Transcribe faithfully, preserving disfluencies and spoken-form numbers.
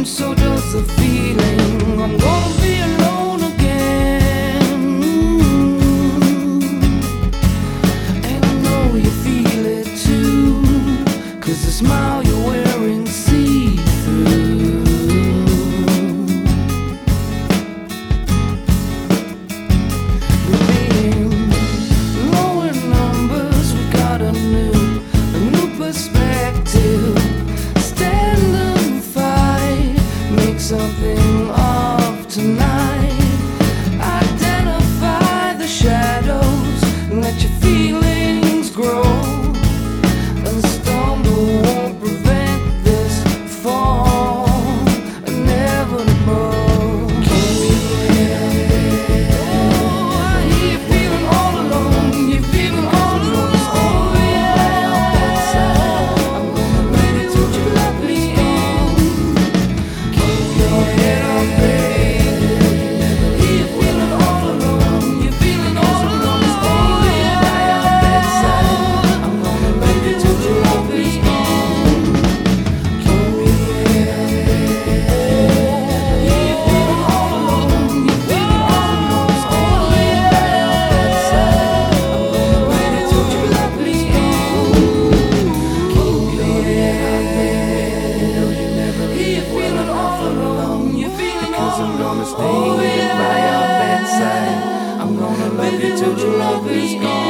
so does the feeling I'm gonna be alone again. And I know you feel it too, 'cause the smile you're wearing see-through. We're being low in numbers, we got a new, a new perspective. Stand and fight, make something of tonight. Identify the shadows, let your feelings grow. And stumble won't prevent this fall, inevitable. Oh, I hear you feeling all alone, you're feeling all alone. Oh yeah, I'm gonna ready to you let me in. Keep your head up, baby. Hear you feeling all alone, you're feeling all alone. Oh yeah, I'm gonna ready to you let me in. Keep your head up, baby. Hear you feeling all alone, you're feeling all alone. Oh yeah, I'm gonna ready to you let me in. Keep your head up, baby. Hear you feeling all alone, you're feeling all alone. 'Cause I'm gonna stay here by your bedside. I'm gonna love you till your love is gone.